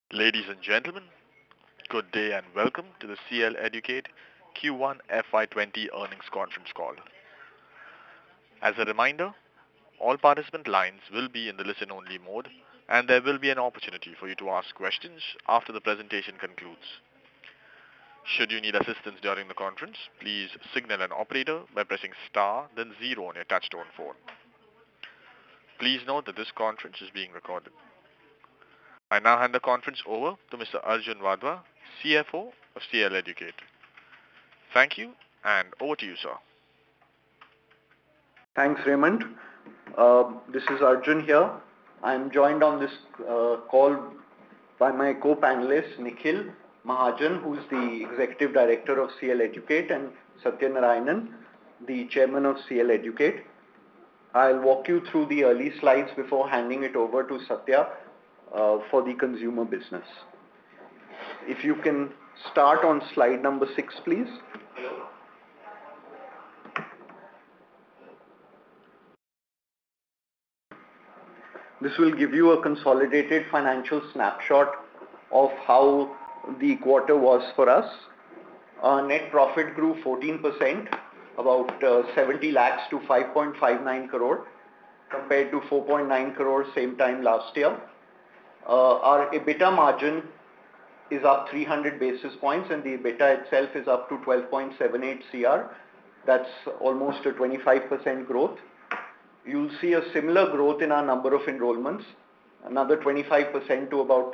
Ladies and gentlemen, good day and welcome to the CL Educate Q1 FY20 earnings conference call. As a reminder, all participant lines will be in the listen-only mode and there will be an opportunity for you to ask questions after the presentation concludes. Should you need assistance during the conference, please signal an operator by pressing star then zero on your touchtone phone. Please note that this conference is being recorded. I now hand the conference over to Mr. Arjun Wadhwa, CFO of CL Educate. Thank you, and over to you, sir. Thanks, Raymond. This is Arjun here. I'm joined on this call by my co-panelists, Nikhil Mahajan, who is the Executive Director of CL Educate, and Satya Narayanan, the Chairman of CL Educate. I'll walk you through the early slides before handing it over to Satya for the consumer business. If you can start on slide number 6, please. This will give you a consolidated financial snapshot of how the quarter was for us. Our net profit grew 14%, about 70 lakhs to 5.59 crore, compared to 4.9 crore same time last year. Our EBITDA margin is up 300 basis points and the EBITDA itself is up to 12.78 CR. That's almost a 25% growth. You'll see a similar growth in our number of enrollments, another 25% to about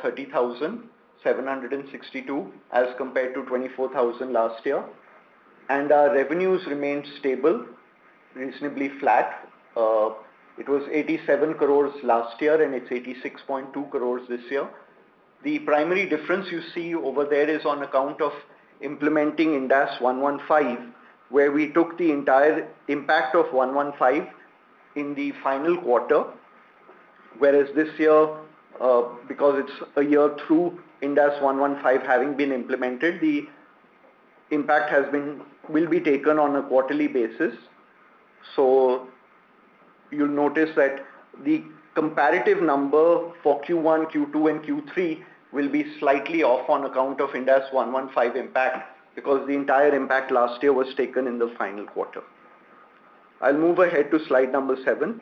30,762 as compared to 24,000 last year. And our revenues remained stable, reasonably flat. It was 87 crores last year and it's 86.2 crores this year. The primary difference you see over there is on account of implementing Ind AS 115, where we took the entire impact of 115 in the final quarter, whereas this year, because it's a year through Ind AS 115 having been implemented, the impact will be taken on a quarterly basis. So you'll notice that the comparative number for Q1, Q2 and Q3 will be slightly off on account of Ind AS 115 impact, because the entire impact last year was taken in the final quarter. I'll move ahead to slide number 7.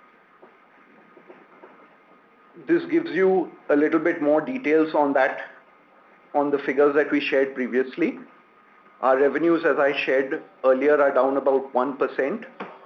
This gives you a little bit more details on the figures that we shared previously. Our revenues, as I shared earlier, are down about 1%.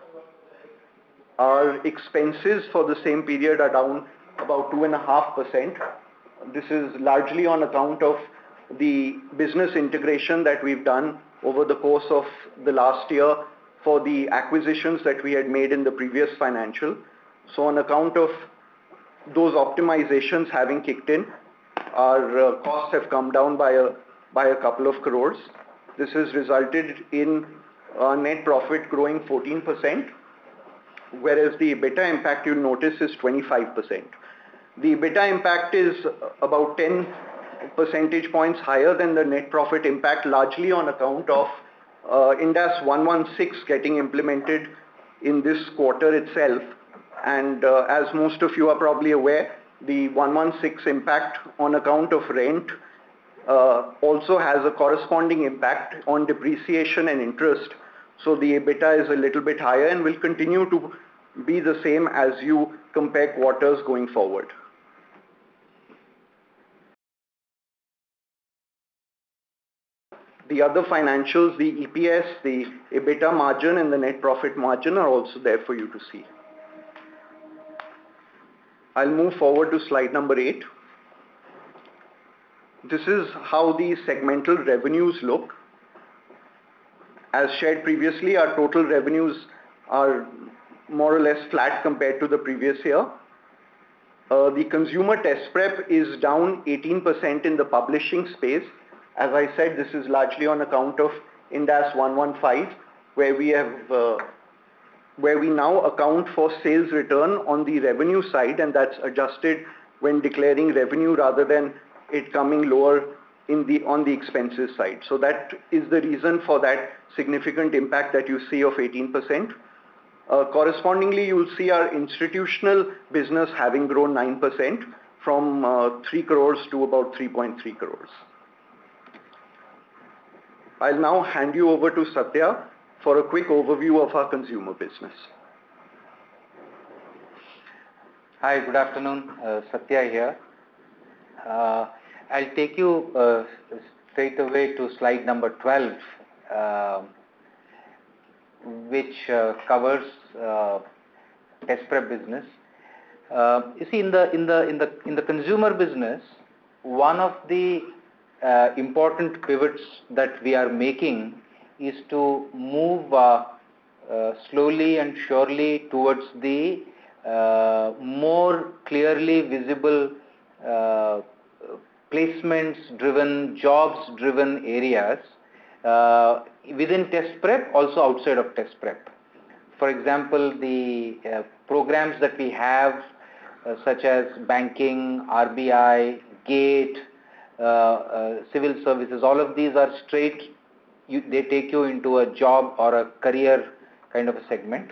Our expenses for the same period are down about 2.5%. This is largely on account of the business integration that we've done over the course of the last year for the acquisitions that we had made in the previous financial. So on account of those optimizations having kicked in, our costs have come down by a couple of crores. This has resulted in our net profit growing 14%, whereas the EBITDA impact you'll notice is 25%. The EBITDA impact is about 10 percentage points higher than the net profit impact, largely on account of Ind AS 116 getting implemented in this quarter itself. And as most of you are probably aware, the 116 impact on account of rent also has a corresponding impact on depreciation and interest. So the EBITDA is a little bit higher and will continue to be the same as you compare quarters going forward. The other financials, the EPS, the EBITDA margin and the net profit margin are also there for you to see. I'll move forward to slide number 8. This is how the segmental revenues look. As shared previously, our total revenues are more or less flat compared to the previous year. The consumer test prep is down 18% in the publishing space. As I said, this is largely on account of Ind AS 115, where we now account for sales return on the revenue side, and that's adjusted when declaring revenue rather than it coming lower on the expenses side. So that is the reason for that significant impact that you see of 18%. Correspondingly, you will see our institutional business having grown 9%, from 3 crores to about 3.3 crores. I'll now hand you over to Satya for a quick overview of our consumer business. Hi, good afternoon. Satya here. I'll take you straight away to slide number 12, which covers test prep business. You see, in the consumer business, one of the important pivots that we are making is to move slowly and surely towards the more clearly visible placements-driven, jobs-driven areas within test prep, also outside of test prep. For example, the programs that we have, such as banking, RBI, GATE, civil services, all of these are straight, they take you into a job or a career kind of a segment.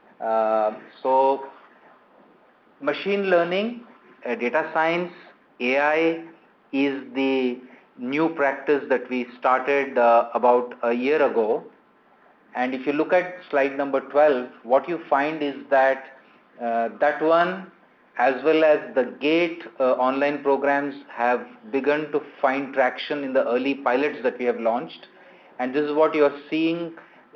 So machine learning, data science, AI is the new practice that we started about a year ago. And if you look at slide number 12, what you find is that that one, as well as the GATE online programs, have begun to find traction in the early pilots that we have launched. And this is what you are seeing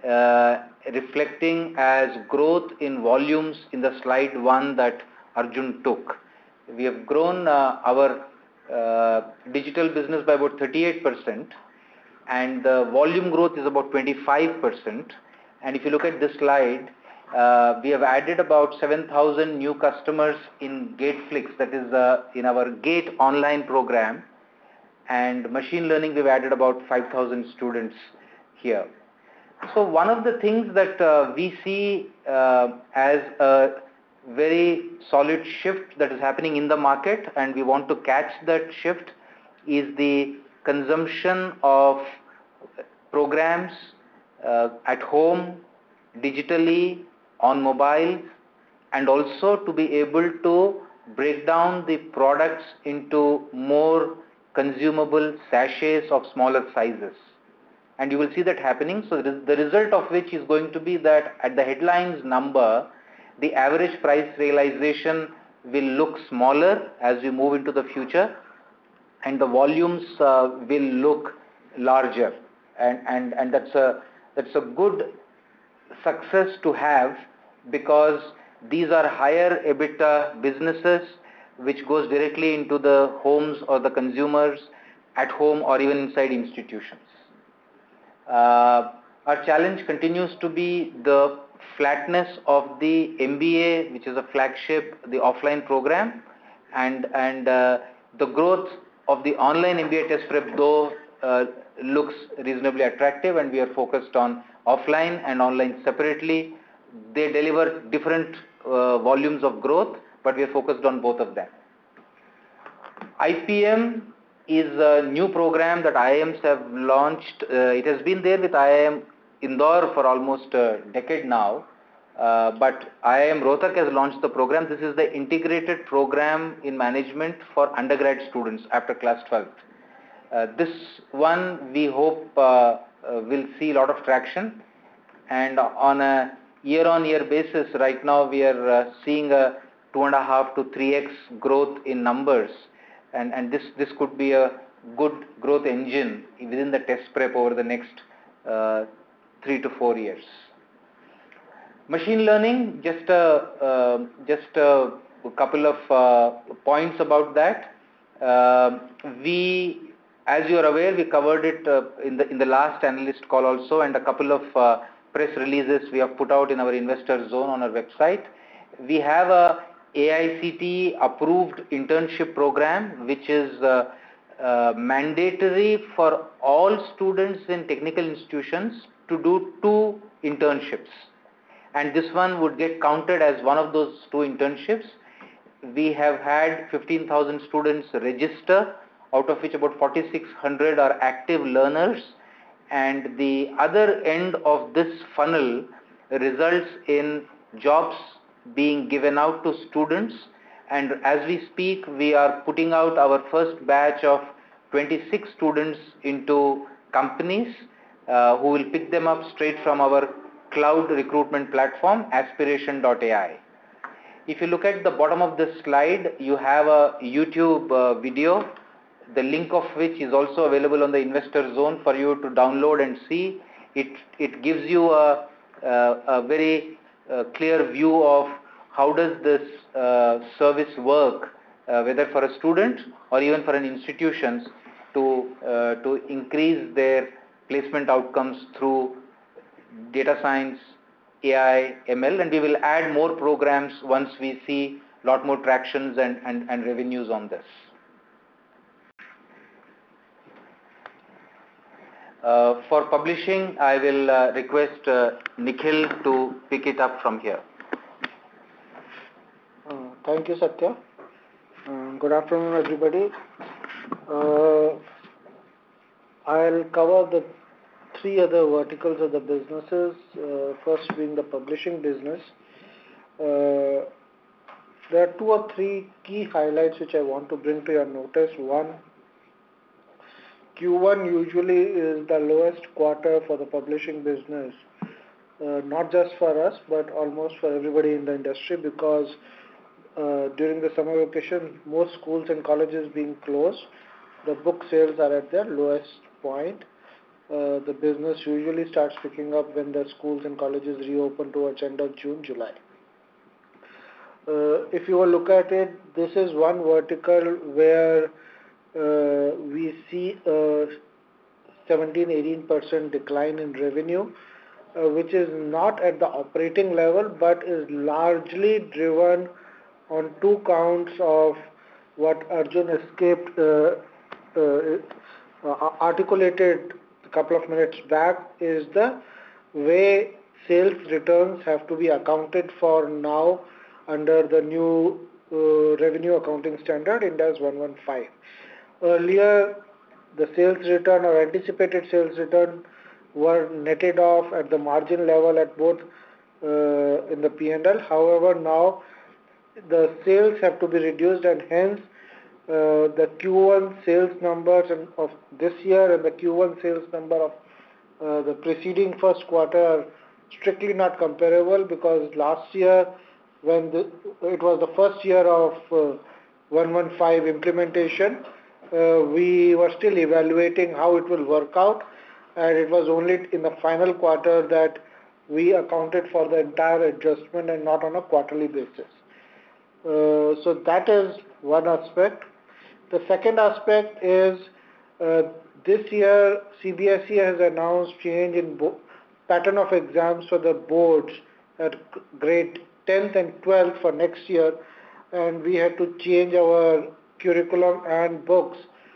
reflecting as growth in volumes in the slide 1 that Arjun took. We have grown our digital business by about 38%, and the volume growth is about 25%. And if you look at this slide, we have added about 7,000 new customers in GateFlix, that is in our GATE online program, and machine learning we've added about 5,000 students here. So one of the things that we see as a very solid shift that is happening in the market, and we want to catch that shift, is the consumption of programs at home, digitally, on mobile, and also to be able to break down the products into more consumable sachets of smaller sizes. And you will see that happening. So the result of which is going to be that at the headlines number, the average price realization will look smaller as we move into the future, and the volumes will look larger. And that's a good success to have, because these are higher EBITDA businesses which goes directly into the homes or the consumers at home or even inside institutions. Our challenge continues to be the flatness of the MBA, which is a flagship, the offline program, and the growth of the online MBA test prep though looks reasonably attractive, and we are focused on offline and online separately. They deliver different volumes of growth, but we are focused on both of them. IPM is a new program that IIMs have launched. It has been there with IIM Indore for almost a decade now, but IIM Rohtak has launched the program. This is the integrated program in management for undergrad students after class 12th. This one we hope will see a lot of traction, and on a year-on-year basis, right now we are seeing a 2.5 to 3x growth in numbers, and this could be a good growth engine within the test prep over the next 3 to 4 years. Machine learning, just a couple of points about that. As you are aware, we covered it in the last analyst call also, and a couple of press releases we have put out in our investor zone on our website. We have a AICTE approved internship program, which is mandatory for all students in technical institutions to do 2 internships, and this one would get counted as one of those 2 internships. We have had 15,000 students register, out of which about 4,600 are active learners, and the other end of this funnel results in jobs being given out to students, and as we speak, we are putting out our first batch of 26 students into companies who will pick them up straight from our cloud recruitment platform, aspiration.ai. If you look at the bottom of this slide, you have a YouTube video, the link of which is also available on the Investor Zone for you to download and see. It gives you a very clear view of how does this service work, whether for a student or even for an institutions to increase their placement outcomes through data science, AI, ML, and we will add more programs once we see a lot more tractions and revenues on this. For publishing, I will request Nikhil to pick it up from here. Thank you, Satya. Good afternoon, everybody. I'll cover the three other verticals of the businesses, first being the publishing business. There are two or three key highlights which I want to bring to your notice. One, Q1 usually is the lowest quarter for the publishing business, not just for us, but almost for everybody in the industry, because during the summer vacation, most schools and colleges being closed, the book sales are at their lowest point. The business usually starts picking up when the schools and colleges reopen towards end of June, July. If you will look at it, this is one vertical where we see a 17-18% decline in revenue, which is not at the operating level, but is largely driven on two counts of what Arjun articulated a couple of minutes back, is the way sales returns have to be accounted for now under the new revenue accounting standard, Ind AS 115. Earlier, the sales return or anticipated sales return were netted off at the margin level at both in the P&L. However, now the sales have to be reduced, and hence the Q1 sales numbers of this year and the Q1 sales number of the preceding first quarter are strictly not comparable, because last year, when it was the first year of 115 implementation, we were still evaluating how it will work out, and it was only in the final quarter that we accounted for the entire adjustment and not on a quarterly basis. So that is one aspect. The second aspect is this year CBSE has announced change in pattern of exams for the boards at grade 10th and 12th for next year, and we had to change our curriculum and books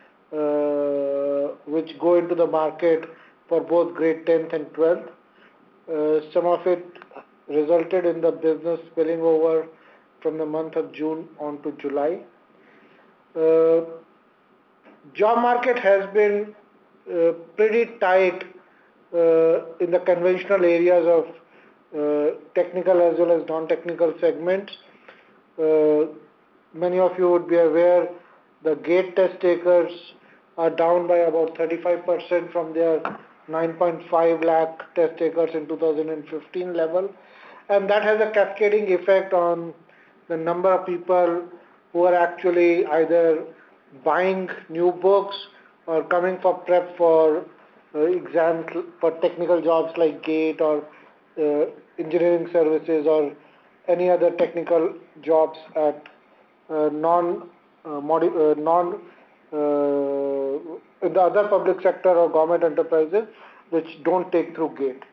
which go into the market for both grade 10th and 12th. Some of it resulted in the business spilling over from the month of June on to July. Job market has been pretty tight in the conventional areas of technical as well as non-technical segments. Many of you would be aware the GATE test takers are down by about 35% from their 9.5 lakh test takers in 2015 level, and that has a cascading effect on the number of people who are actually either buying new books or coming for prep for exams for technical jobs like GATE or engineering services or any other technical jobs at in the other public sector or government enterprises which don't take through GATE.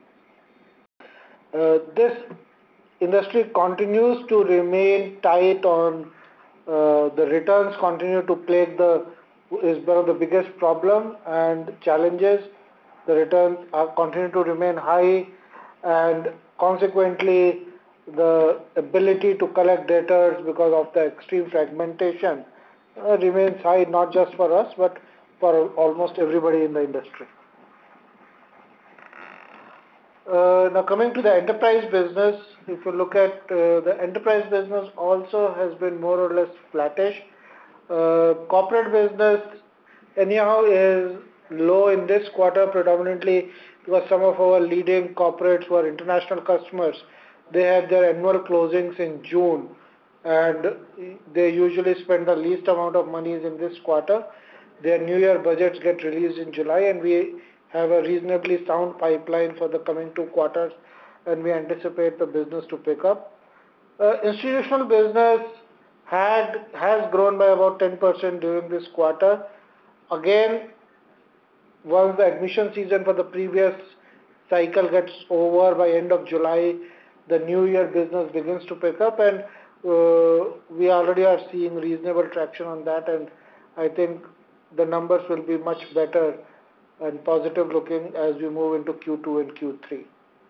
This industry continues to remain tight on the returns continue to plague is one of the biggest problem and challenges. The returns continue to remain high, and consequently the ability to collect debtors because of the extreme fragmentation remains high, not just for us but for almost everybody in the industry. Now coming to the enterprise business, if you look at the enterprise business also has been more or less flattish. Corporate business anyhow is low in this quarter predominantly because some of our leading corporates who are international customers, they had their annual closings in June and they usually spend the least amount of monies in this quarter. Their New Year budgets get released in July and we have a reasonably sound pipeline for the coming 2 quarters and we anticipate the business to pick up. Institutional business has grown by about 10% during this quarter. Again, once the admission season for the previous cycle gets over by end of July, the new year business begins to pick up and we already are seeing reasonable traction on that and I think the numbers will be much better and positive looking as we move into Q2 and Q3.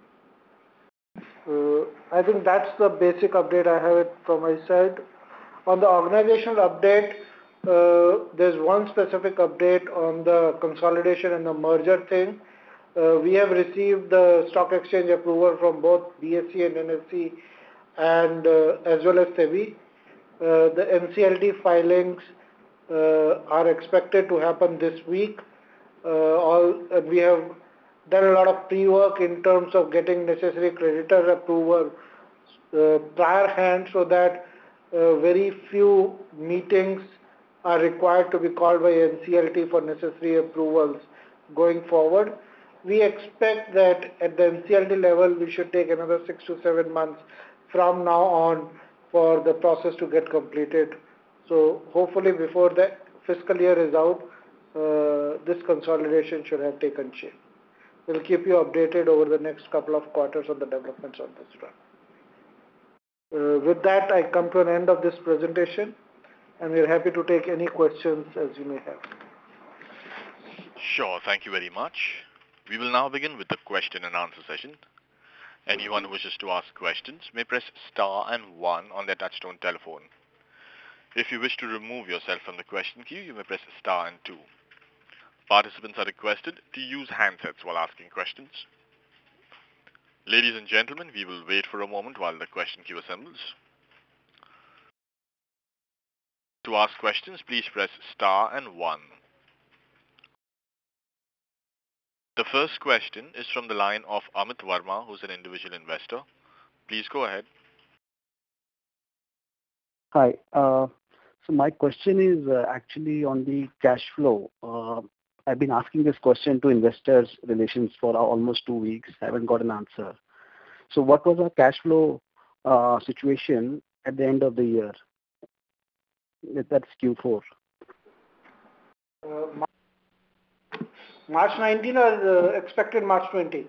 I think that's the basic update I have it from my side. On the organizational update, there's one specific update on the consolidation and the merger thing. We have received the stock exchange approval from both BSE and NSE and as well as SEBI. The NCLT filings are expected to happen this week. We have done a lot of pre-work in terms of getting necessary creditor approval prior hand so that very few meetings are required to be called by NCLT for necessary approvals going forward. We expect that at the NCLT level we should take another 6 to 7 months from now on for the process to get completed. So hopefully before the fiscal year is out, this consolidation should have taken shape. We'll keep you updated over the next couple of quarters on the developments on this front. With that, I come to an end of this presentation and we're happy to take any questions as you may have. Sure, thank you very much. We will now begin with the question and answer session. Anyone who wishes to ask questions may press star and 1 on their touchtone telephone. If you wish to remove yourself from the question queue, you may press star and 2. Participants are requested to use handsets while asking questions. Ladies and gentlemen, we will wait for a moment while the question queue assembles. To ask questions, please press star and 1. The first question is from the line of Amit Verma, who's an individual investor. Please go ahead. Hi. So my question is actually on the cash flow. I've been asking this question to investors relations for almost 2 weeks. I haven't got an answer. So what was our cash flow situation at the end of the year? That's Q4. March 19 or expected March 20?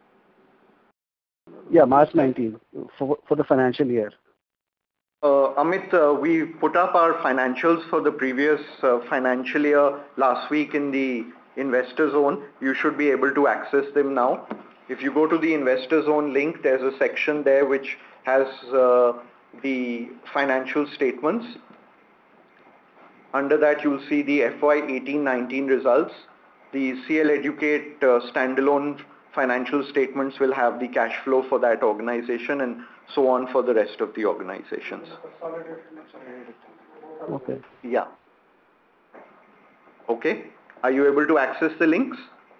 Yeah, March 19 for the financial year. Amit, we put up our financials for the previous financial year last week in the Investor Zone. You should be able to access them now. If you go to the Investor Zone link, there's a section there which has the financial statements. Under that, you'll see the FY 18-19 results. The CL Educate standalone financial statements will have the cash flow for that organization and so on for the rest of the organizations. Okay. Yeah. Okay. Are you able to access the links?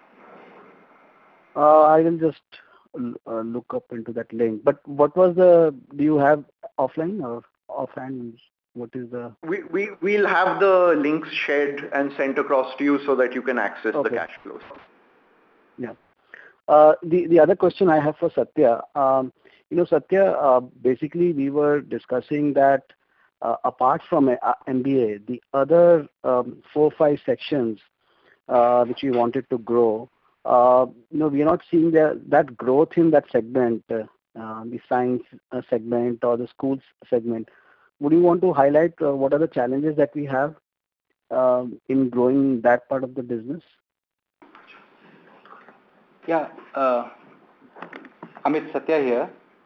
I will just look up into that link. But what was do you have offline or offhand? What is the... We'll have the links shared and sent across to you so that you can access the cash flows. Yeah. The other question I have for Satya, Satya, basically we were discussing that apart from MBA, the other 4 or 5 sections which we wanted to grow, we are not seeing that growth in that segment, the science segment or the schools segment. Would you want to highlight what are the challenges that we have in growing that part of the business? Yeah, Amit, Satya here.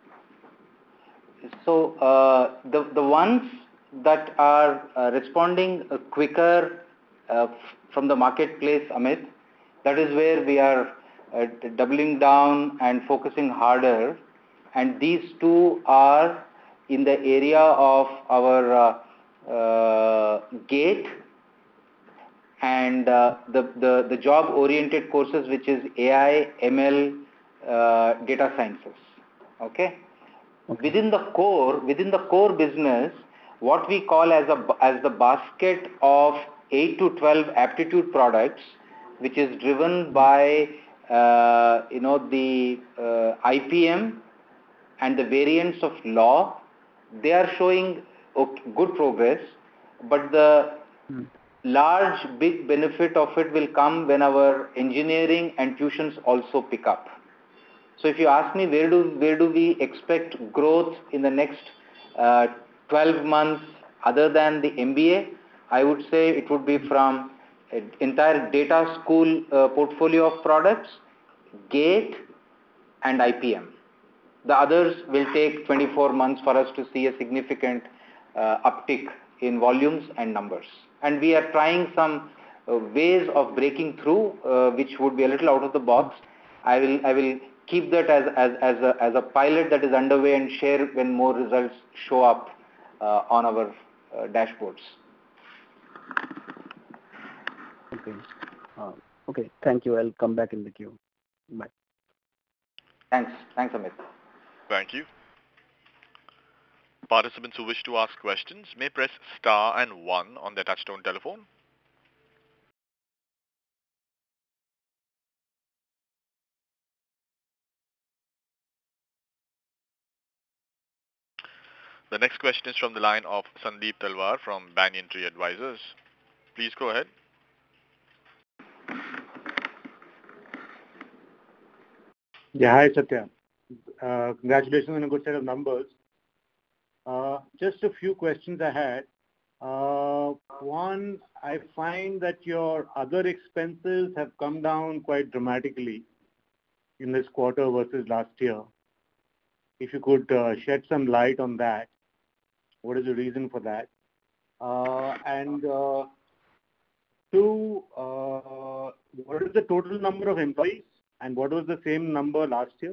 So the ones that are responding quicker from the marketplace, Amit, that is where we are doubling down and focusing harder and these two are in the area of our GATE and the job-oriented courses, which is AI, ML, data sciences. Okay. Within the core business, what we call as the basket of 8 to 12 aptitude products, which is driven by the IPM and the variants of law, they are showing good progress, but the large big benefit of it will come when our engineering and tuitions also pick up. So if you ask me where do we expect growth in the next 12 months other than the MBA, I would say it would be from entire data school portfolio of products, GATE and IPM. The others will take 24 months for us to see a significant uptick in volumes and numbers. And we are trying some ways of breaking through, which would be a little out of the box. I will keep that as a pilot that is underway and share when more results show up on our dashboards. Okay. Okay. Thank you. I'll come back in the queue. Bye. Thanks, Amit. Thank you. Participants who wish to ask questions may press star and 1 on their touchtone telephone. The next question is from the line of Sandeep Talwar from Banyan Tree Advisors. Please go ahead. Yeah, hi Satya. Congratulations on a good set of numbers. Just a few questions I had. One, I find that your other expenses have come down quite dramatically in this quarter versus last year. If you could shed some light on that, what is the reason for that? And two, what is the total number of employees and what was the same number last year?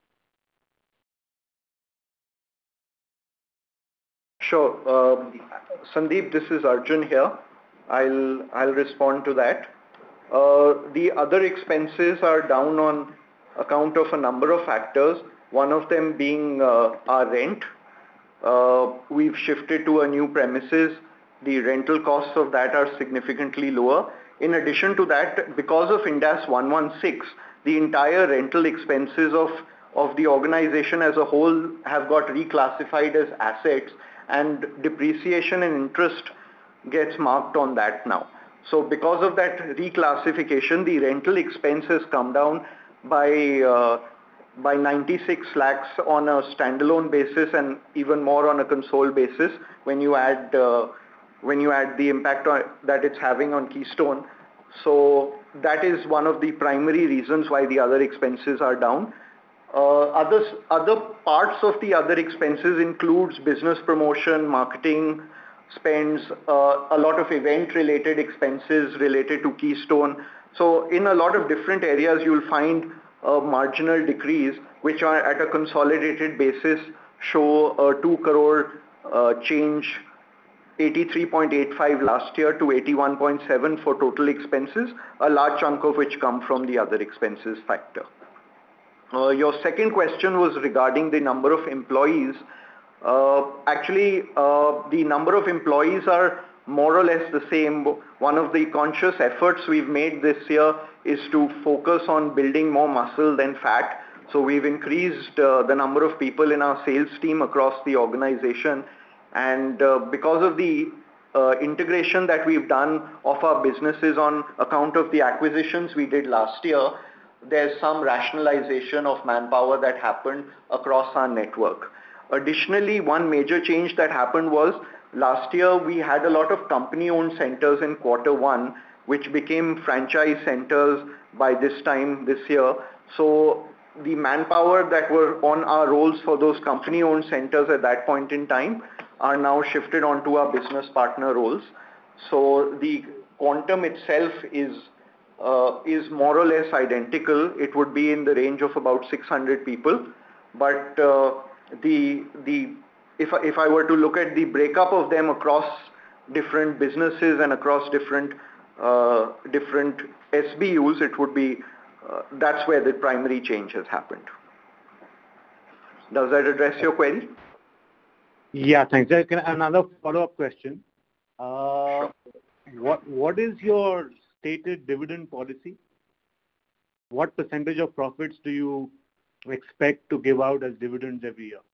Sure. Sandeep, this is Arjun here. I'll respond to that. The other expenses are down on account of a number of factors, one of them being our rent. We've shifted to a new premises. The rental costs of that are significantly lower. In addition to that, because of Ind AS 116, the entire rental expenses of the organization as a whole have got reclassified as assets, and depreciation and interest gets marked on that now. So because of that reclassification, the rental expense has come down by 96 lakhs on a standalone basis and even more on a console basis when you add the impact that it's having on Keystone. So that is one of the primary reasons why the other expenses are down. Other parts of the other expenses includes business promotion, marketing spends, a lot of event-related expenses related to Keystone. So in a lot of different areas, you'll find a marginal decrease, which are at a consolidated basis show a 2 crore change, 83.85 last year to 81.7 for total expenses, a large chunk of which come from the other expenses factor. Your second question was regarding the number of employees. Actually, the number of employees are more or less the same. One of the conscious efforts we've made this year is to focus on building more muscle than fat. So we've increased the number of people in our sales team across the organization. And because of the integration that we've done of our businesses on account of the acquisitions we did last year, there's some rationalization of manpower that happened across our network. Additionally, one major change that happened was last year we had a lot of company-owned centers in Q1, which became franchise centers by this time this year. So the manpower that were on our rolls for those company-owned centers at that point in time are now shifted onto our business partner roles. So the quantum itself is more or less identical. It would be in the range of about 600 people, But if I were to look at the breakup of them across different businesses and across different SBUs, it would be that's where the primary change has happened. Does that address your query? Yeah, thanks. Another follow-up question. What is your stated dividend policy? What percentage of profits do you expect to give out as dividends every year?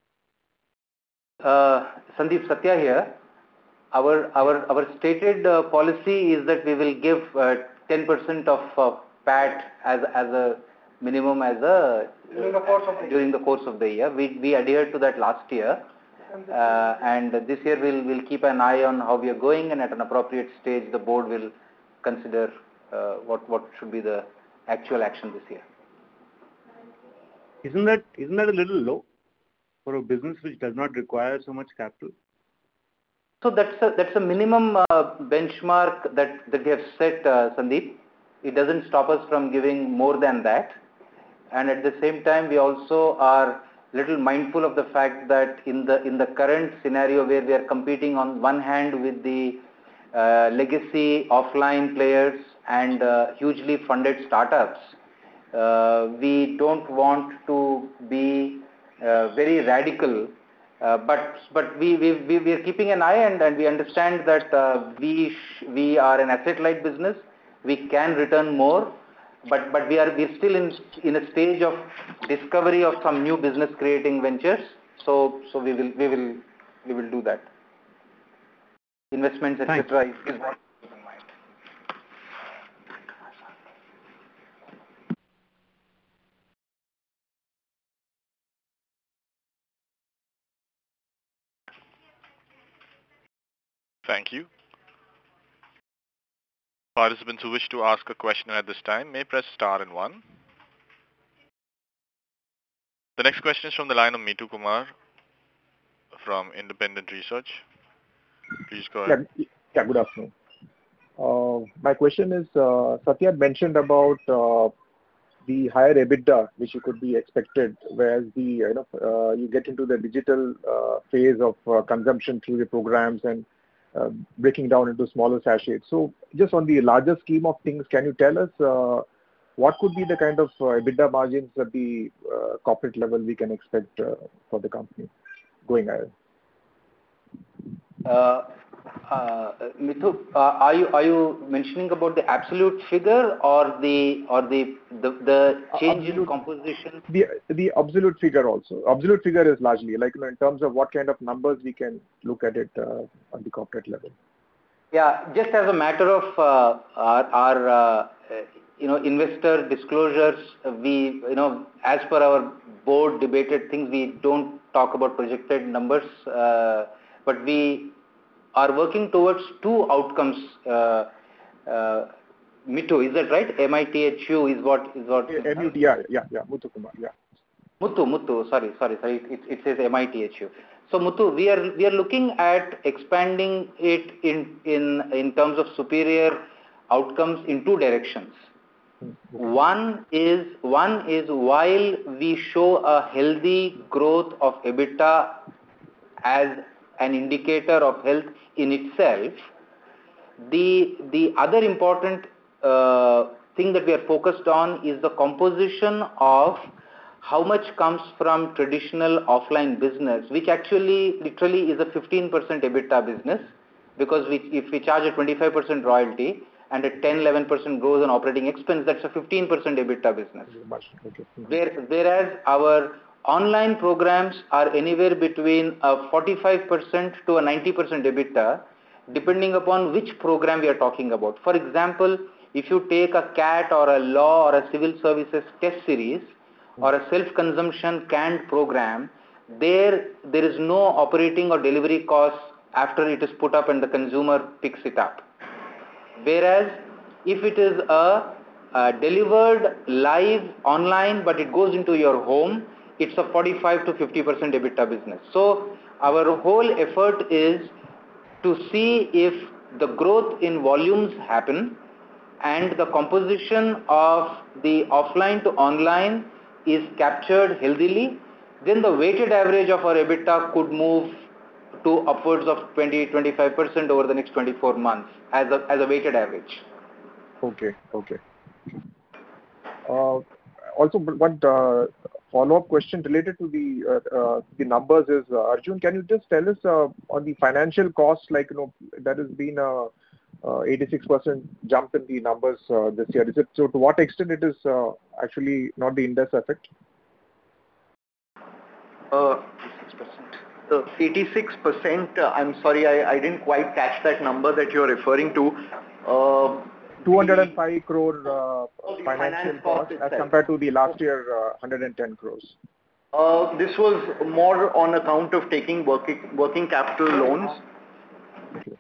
Sandeep, Satya here. Our stated policy is that we will give 10% of PAT as a minimum during the course of the year. We adhered to that last year, and this year we'll keep an eye on how we are going, and at an appropriate stage the board will consider what should be the actual action this year. Isn't that a little low for a business which does not require so much capital? So that's a minimum benchmark that we have set, Sandeep. It doesn't stop us from giving more than that, and at the same time we also are little mindful of the fact that in the current scenario where we are competing on one hand with the legacy offline players and hugely funded startups, we don't want to be very radical, but we are keeping an eye, and we understand that we are an asset-light business. We can return more, but we're still in a stage of discovery of some new business creating ventures. So we will do that. Investments, etc. is what we keep in mind. Thank you. Participants who wish to ask a question at this time may press star and 1. The next question is from the line of Meetu Kumar from Independent Research. Please go ahead. Yeah, good afternoon. My question is, Satya mentioned about the higher EBITDA which you could be expected, whereas you get into the digital phase of consumption through the programs and breaking down into smaller sachets. So just on the larger scheme of things, can you tell us what could be the kind of EBITDA margins at the corporate level we can expect for the company going ahead? Mithu, are you mentioning about the absolute figure or the change in composition? The absolute figure also. Absolute figure is largely like in terms of what kind of numbers we can look at it on the corporate level. Yeah, just as a matter of our investor disclosures, we as per our board debated things, we don't talk about projected numbers, but we are working towards two outcomes. Mithu, is that right? MITHU is what? MUT, yeah, Muthu Kumar, yeah. Muthu, sorry, it says MITHU. So Muthu, we are looking at expanding it in terms of superior outcomes in two directions. One is while we show a healthy growth of EBITDA as an indicator of health in itself, the other important thing that we are focused on is the composition of how much comes from traditional offline business, which actually literally is a 15% EBITDA business, because if we charge a 25% royalty and a 10-11% growth on operating expense, that's a 15% EBITDA business. Okay. Whereas our online programs are anywhere between a 45% to a 90% EBITDA, depending upon which program we are talking about. For example, if you take a CAT or a law or a civil services test series or a self-consumption canned program, there is no operating or delivery costs after it is put up and the consumer picks it up. Whereas if it is a delivered live online but it goes into your home, it's a 45 to 50% EBITDA business. So our whole effort is to see if the growth in volumes happen and the composition of the offline to online is captured healthily, then the weighted average of our EBITDA could move to upwards of 20-25% over the next 24 months as a weighted average. Okay. Okay. Also, one follow-up question related to the numbers is, Arjun, can you just tell us on the financial cost, like, there has been a 86% jump in the numbers this year. Is it so? To what extent it is actually not the Indus effect? 86%, I'm sorry, I didn't quite catch that number that you're referring to. 205 crore financial finance cost cost as compared to the last year 110 crores. This was more on account of taking working capital loans. Okay.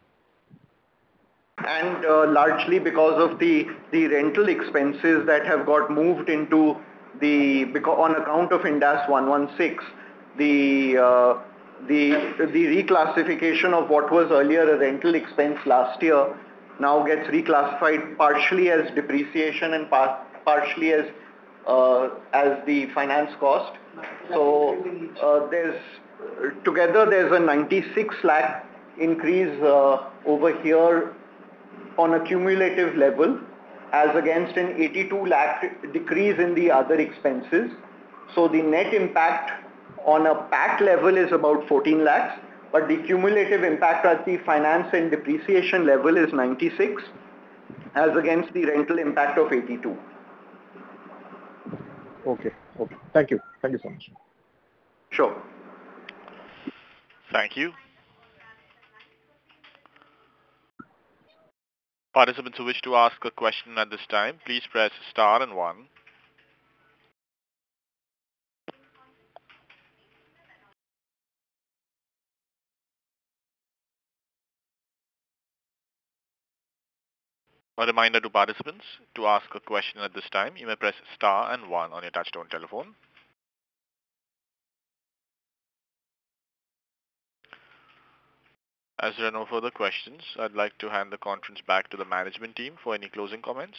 And largely because of the rental expenses that have got moved into on account of Ind AS 116, the reclassification of what was earlier a rental expense last year now gets reclassified partially as depreciation and partially as the finance cost. So there's a 96 lakh increase over here on a cumulative level, as against an 82 lakh decrease in the other expenses. So the net impact on a PAT level is about 14 lakhs, but the cumulative impact at the finance and depreciation level is 96, as against the rental impact of 82. Okay. Okay. Thank you. Thank you so much. Sure. Thank you. Participants who wish to ask a question at this time, please press star and 1. A reminder to participants, to ask a question at this time, you may press star and 1 on your touchtone telephone. As there are no further questions, I'd like to hand the conference back to the management team for any closing comments.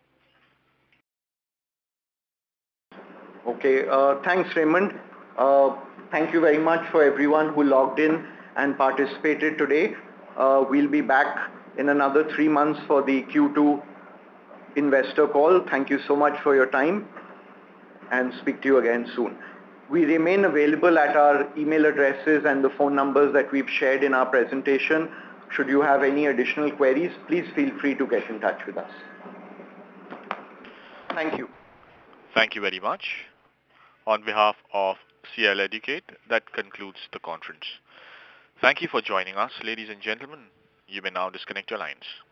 Okay, thanks Raymond. Thank you very much for everyone who logged in and participated today. We'll be back in another 3 months for the Q2 investor call. Thank you so much for your time, and speak to you again soon. We remain available at our email addresses and the phone numbers that we've shared in our presentation. Should you have any additional queries, please feel free to get in touch with us. Thank you. Thank you very much. On behalf of CL Educate, that concludes the conference. Thank you for joining us, ladies and gentlemen. You may now disconnect your lines.